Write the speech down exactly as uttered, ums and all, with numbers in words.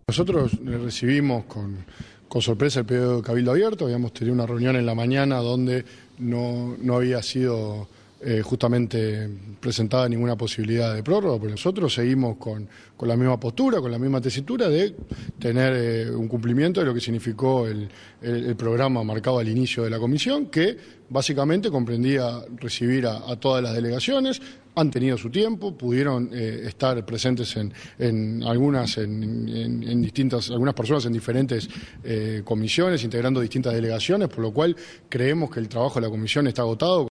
Nosotros recibimos con, con sorpresa el pedido de Cabildo Abierto. Habíamos tenido una reunión en la mañana donde no, no había sido eh, justamente presentada ninguna posibilidad de prórroga, pero nosotros seguimos con, con la misma postura, con la misma tesitura de tener eh, un cumplimiento de lo que significó el, el, el programa marcado al inicio de la comisión, que básicamente comprendía recibir a, a todas las delegaciones. Han tenido su tiempo, pudieron eh, estar presentes en, en algunas, en, en, en distintas, algunas personas en diferentes eh, comisiones, integrando distintas delegaciones, por lo cual creemos que el trabajo de la comisión está agotado.